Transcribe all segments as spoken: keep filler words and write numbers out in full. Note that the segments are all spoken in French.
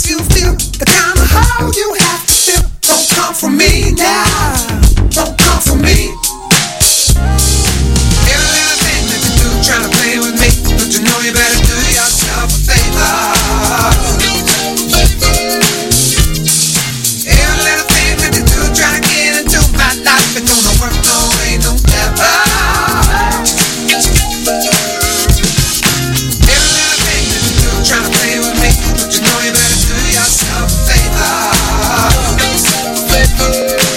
you feel, the kind of how you have to feel. Don't come for me now. Don't come for me. Every little thing that you do, trying to play with me, but you know you better do yourself a favor. Every little thing that you do, trying to get into my life, ain't gonna work, no, ain't no never. Every little thing that you do, trying to play with me, but you know you better do yourself a favor.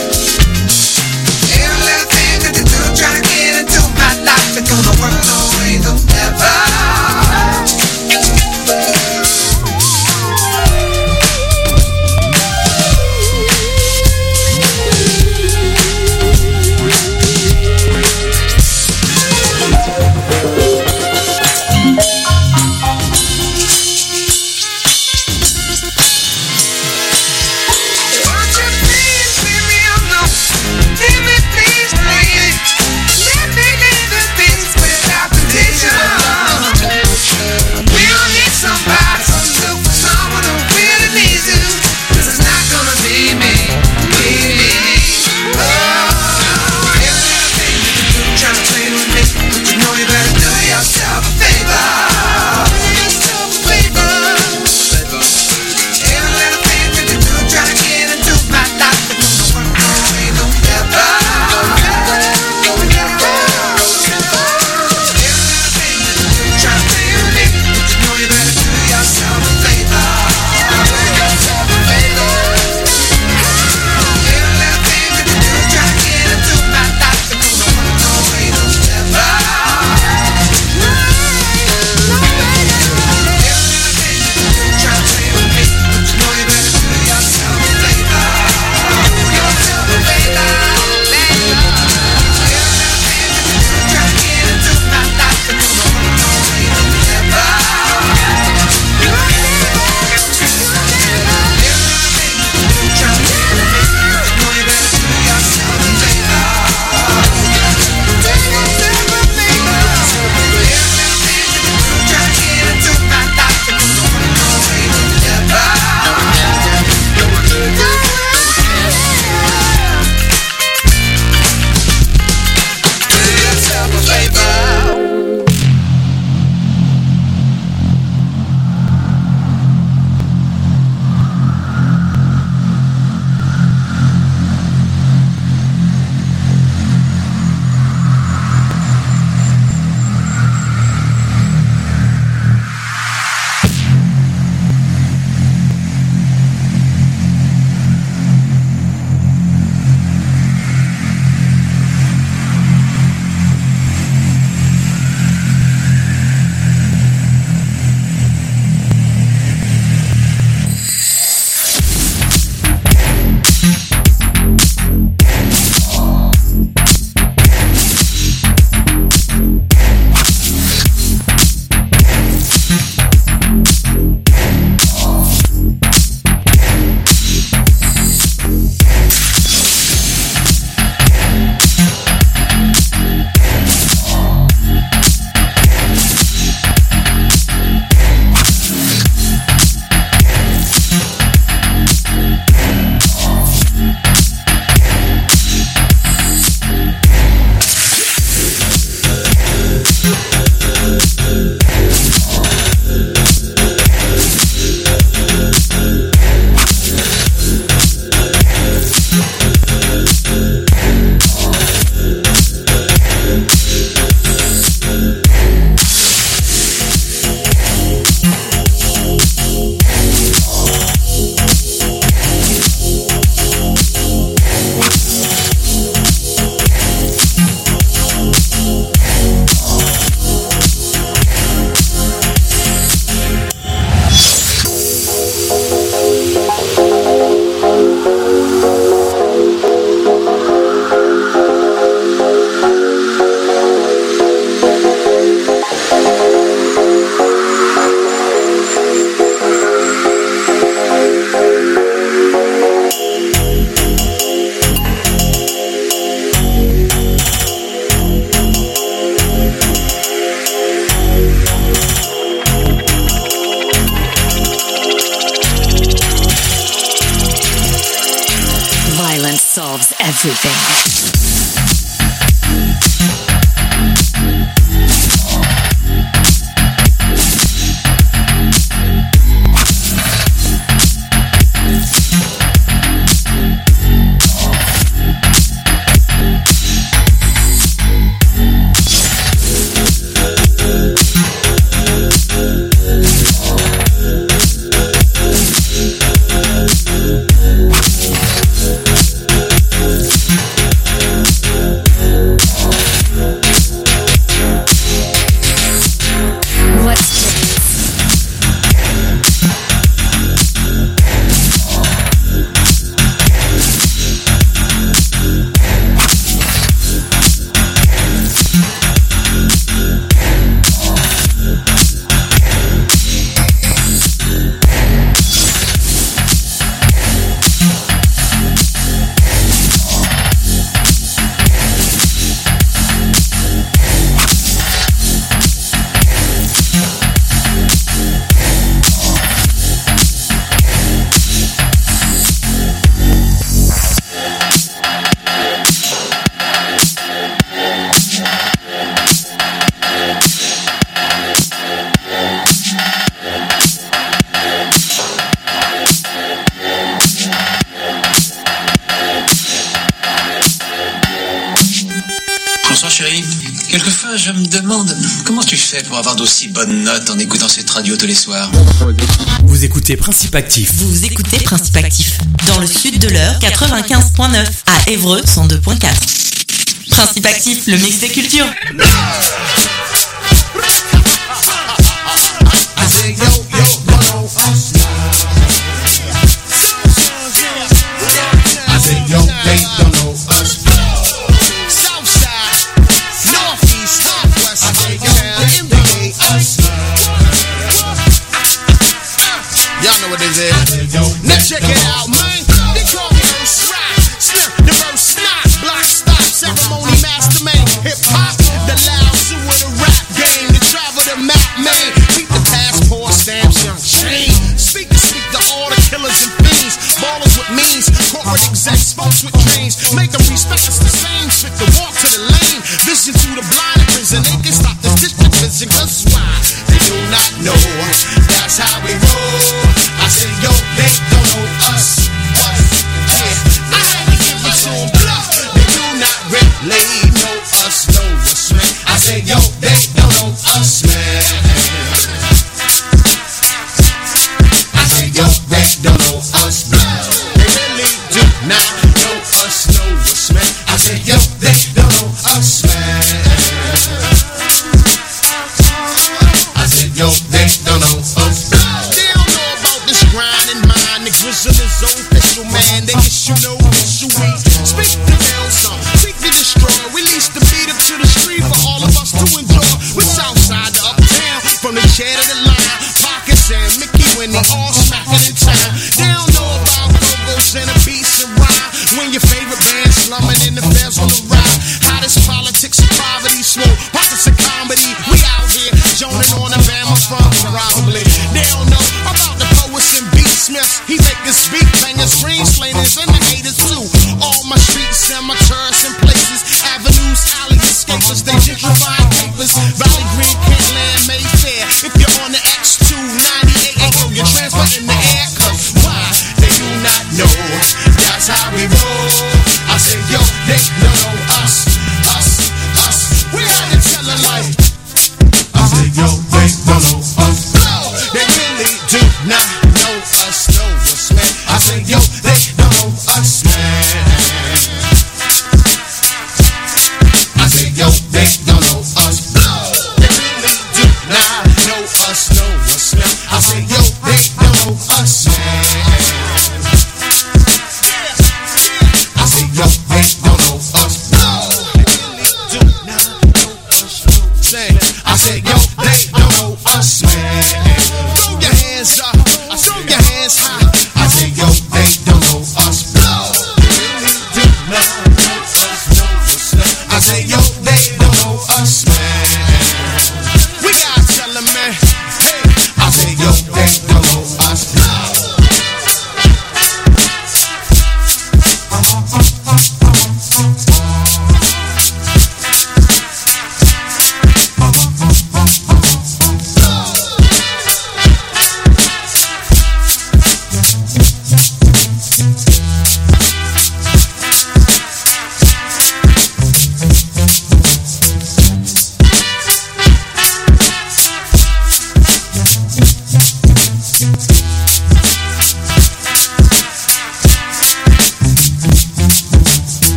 solves everything. Quelquefois, je me demande comment tu fais pour avoir d'aussi bonnes notes en écoutant cette radio tous les soirs. Vous écoutez Principe Actif. Vous écoutez Principe Actif. Dans le sud de l'heure, quatre-vingt-quinze virgule neuf. À Évreux, cent deux virgule quatre. Principe Actif, le mix des cultures. Now check it out, man. They call me Earth Rock, Snip, the verse snot, block stop, ceremony master man, hip hop, the loud zoo of the rap game, the travel the map man, beat the passport stamps, young shame. Speak to speak to all the killers and fiends, ballers with means, corporate execs, folks with dreams, make them respect us the same, fit to walk to the lane, vision to the blind in prison, they can stop this district vision, cause why? They do not know, that's how we roll. I said, yo, they don't know us, us, yeah. I had to give it to them bluff. They do not really know us, know us, man. I said, yo, they don't know us, man. I said, yo, they don't know us, man. They really do not know us, know us, man. I said, yo, they don't know us, man. I said, yo, they don't know us, man. Grizzle is official, man. They issue no issue. We speak the hell song, speak to destroy. Release the beat up to the street for all of us to enjoy. We're Southside to Uptown, from the chair to the line. Pockets and Mickey when they all smacking in time. They don't know about go-go's and the beats and rhyme. When your favorite band slumming in the feds on the ride. Hottest politics and poverty, smoke pockets of comedy. We out here joning on the Bama from probably. They don't know about the poets and beatsmiths. He make us beat bangers, screen slayers, and the haters too. All my streets and my tourists and places, avenues, alleys, escapers, they gentrify papers. Valley Green, Kentland, Mayfair. If you're on the X two ninety-eight, oh, you're transfer in the air. Cause why? They do not know. That's how we roll. I say, yo, they don't know us, us, us. We had to tell them like. I say, yo, they don't know us. No, they really do not know us, know us, man. I say, yo, they don't know us, man. I say, yo, they don't know us. No, they really do not know us, know us, man. I say, yo, they don't know us, man. I say, yo, they don't know us.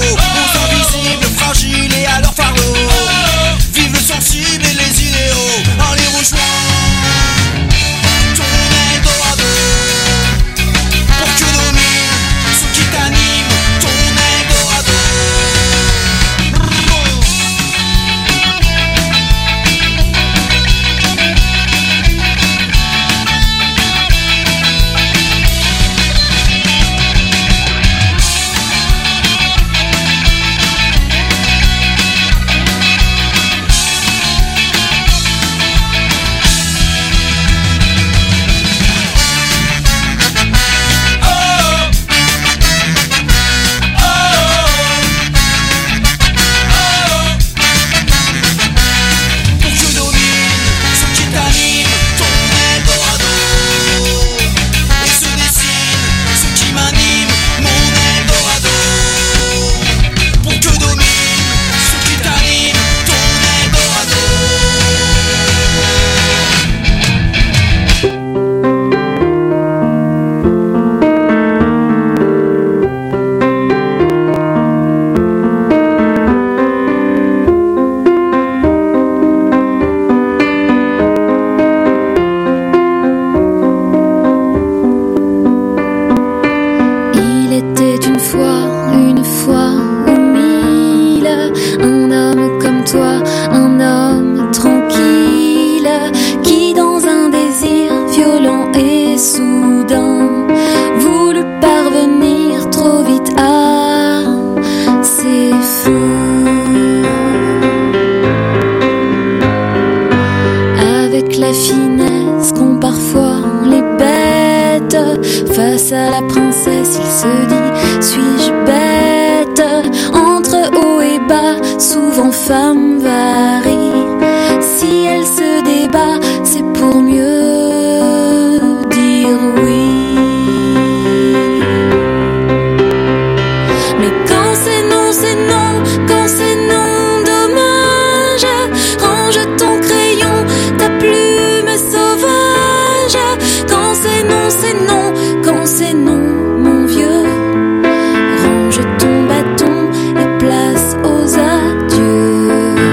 aux invisibles, fragiles et à leur fardeau. Vive le sensible et les idéaux, allez rejoins ton Eldorado. Pour que domine ce qui t'anime, ton Eldorado. Face à la princesse, il se dit, suis-je bête? Entre haut et bas, souvent femme varie. Si elle se débat, c'est pour mieux dire oui. Mais quand c'est non, c'est non, quand c'est non, dommage. Range ton crayon, ta plume sauvage. Quand c'est non, c'est non, quand c'est non, mon vieux, range ton bâton et place aux adieux.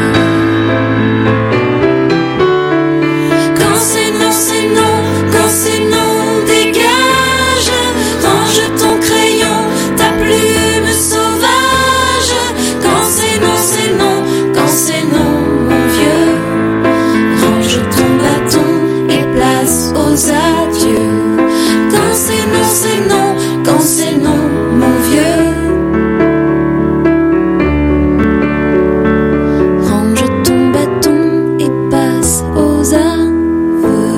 Quand c'est non, c'est non, quand c'est non, dégage. Range ton crayon, ta plume sauvage. Quand c'est non, c'est non, quand c'est non, mon vieux, range ton bâton et place aux adieux. Quand c'est non, c'est non, quand c'est non, mon vieux, range ton bâton et passe aux aveux.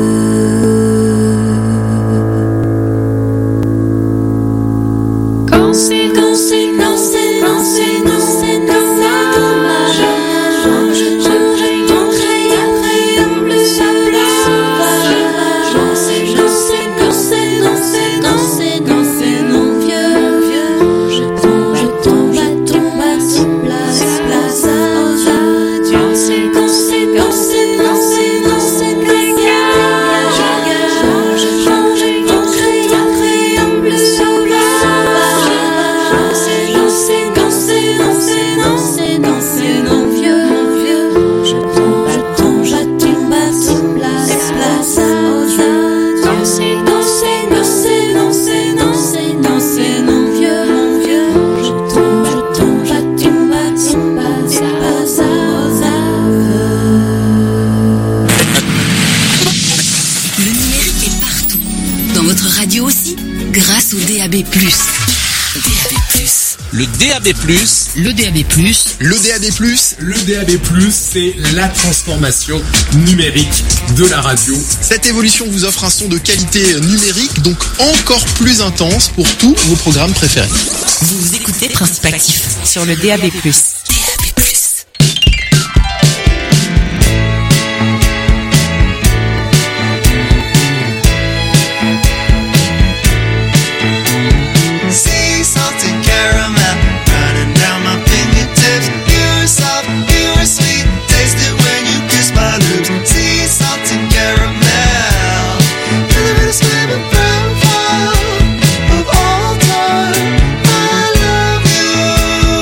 Quand c'est quand c'est non, c'est non, c'est non, c'est non, c'est dommage. Range ton crayon, crayon bleu, bleu sauvage. Quand c'est non, c'est non, c'est non, c'est non, c'est non, c'est non, vieux, vieux. Je tombe, je tombe, je tombe, place, place aux adieux. Quand c'est quand c'est quand c'est non, c'est non, c'est dégage. Range ton crayon, crayon bleu sauvage. Quand c'est non, c'est quand c'est non, c'est non, c'est non, c'est non, vieux, vieux. Je tombe, je tombe, je tombe, place, place aux adieux. Quand c'est non, c'est non, c'est non, c'est non, c'est non, c'est non, vieux, mon vieux. Je tombe, je tombe, je tombe, place, place aux aveux. Le numérique est partout. Dans votre radio aussi, grâce au D A B plus. D A B plus. Le D A B plus, Le D A B plus, Le D A B plus, le D A B plus, c'est la transformation numérique de la radio. cette évolution vous offre un son de qualité numérique, donc encore plus intense pour tous vos programmes préférés. Vous écoutez Principe Actif sur le D A B plus. D A B plus. Sea salt and caramel running down my fingertips. You're soft, you're sweet, taste it when you kiss my lips. Sea salt and caramel, you're the best swimming profile of all time. I love you.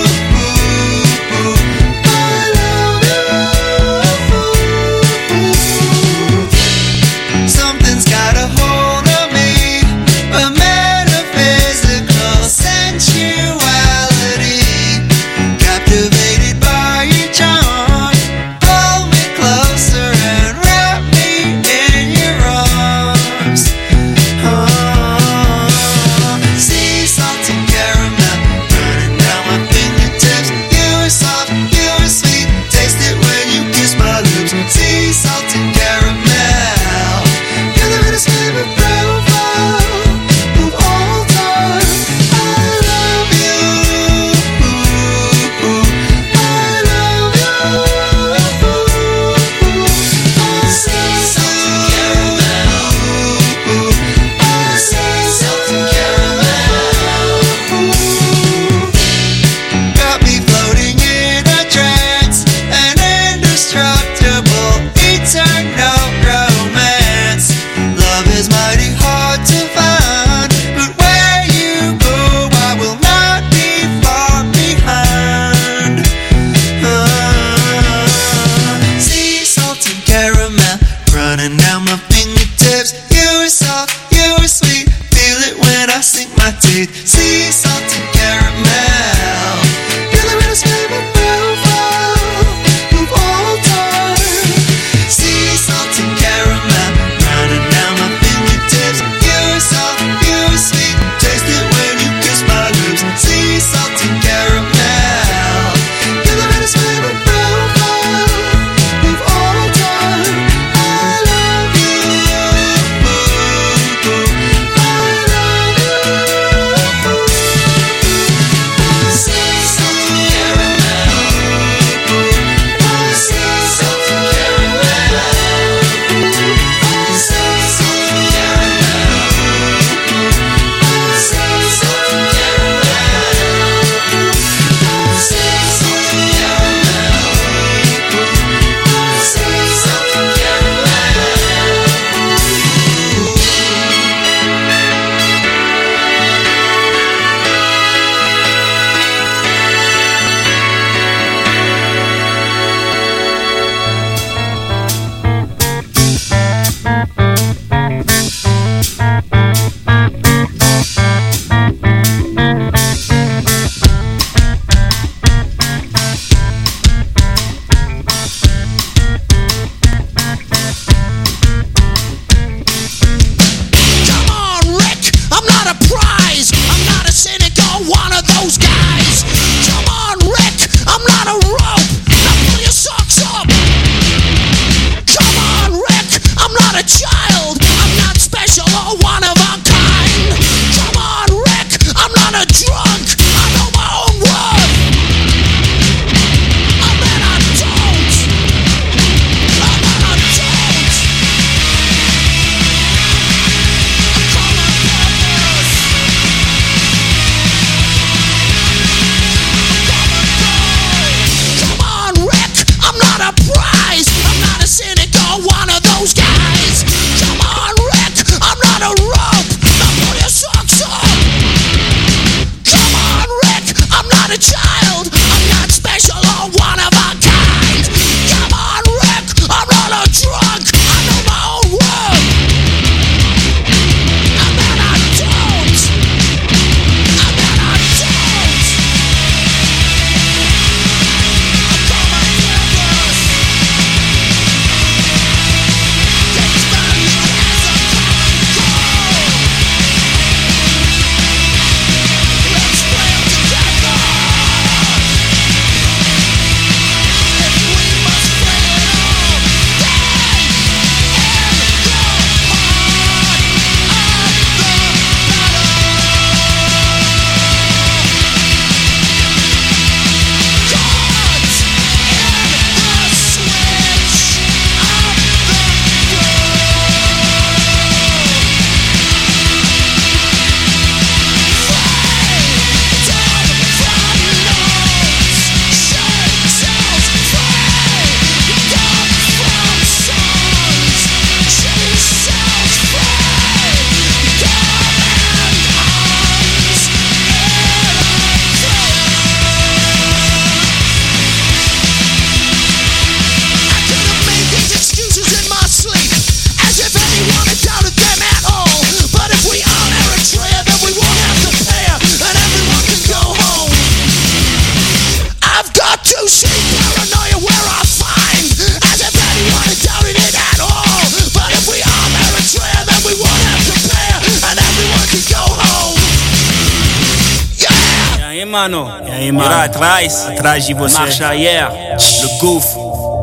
mano. Mira atrás, atrás de você. Marcha arrière, le gouffre.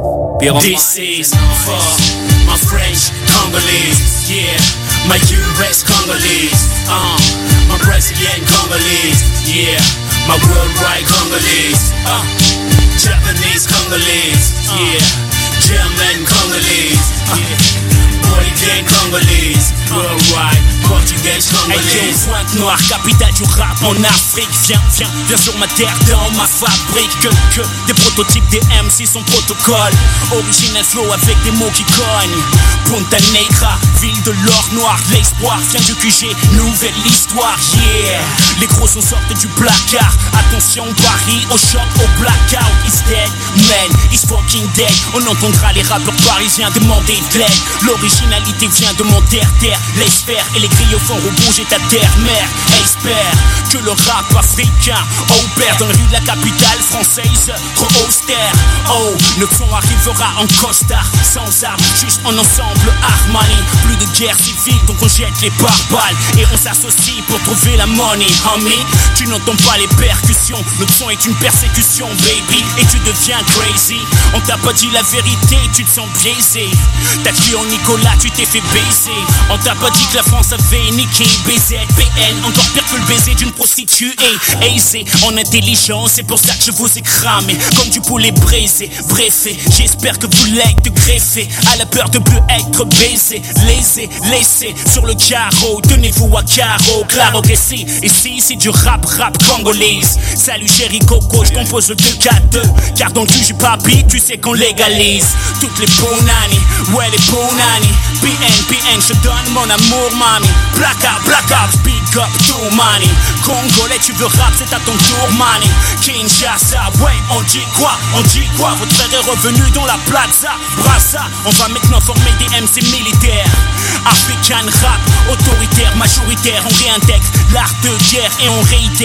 This is for my French Congolese, yeah. My U S Congolese, uh, my Brazilian Congolese, yeah. My worldwide Congolese, uh, Japanese Congolese, yeah. German Congolese, yeah. Bolivian Congolese, worldwide, Portugais Congolese. Hey, pointe noire, capitale du rap en Afrique. Viens, viens, viens sur ma terre, dans ma fabrique. Que, que des prototypes des M C sont protocole. Original flow avec des mots qui cognent. Punta Negra, ville de l'or noir. L'espoir vient du Q G, nouvelle histoire, yeah. Les gros sont sortis du placard. Attention Paris, au choc, au blackout. He's dead, man, he's fucking dead. On entendra les rappeurs parisiens demander de l'aide. L'originalité vient de mon terre-terre. Laisse faire et les griots font rebouger ta terre-mère. Espère que le rap africain opère dans les rues de la capitale française. Trop austère, oh, notre son arrivera en costard. Sans armes, juste en ensemble Armani. Plus de guerre civile, donc on jette les pare-balles. Et on s'associe pour trouver la money, homie. Tu n'entends pas les percussions, notre son est une persécution, baby. Et tu deviens crazy. On t'a pas dit la vérité, tu te sens biaisé. T'as cru en Nicolas, tu t'es fait baiser. On t'a pas dit que la France avait niqué. B Z, B N, encore pire que le baiser d'une prostituée. Aisé en intelligence, c'est pour ça que je vous ai cramé comme du poulet braisé. Bref, j'espère que vous l'êtes greffé. À la peur de plus être baisé, lésé, laissé sur le carreau. Tenez-vous à carreau, claro que si. Ici c'est du rap, rap congolaise. Salut chéri Coco, je compose le deux quatre deux. Car dans le cul j'ai pas beat, tu sais qu'on légalise toutes les bonani, ouais les bonani. P N, P N, je donne mon amour mami. Blackout, blackout, big up to money. Congolais tu veux rap, c'est à ton tour mani. Kinshasa, ouais on dit quoi, on dit quoi. Votre frère est revenu dans la plaza, Brassa. On va maintenant former des M C militaires. African rap, autoritaire, majoritaire. On réintègre l'art de guerre et on réitère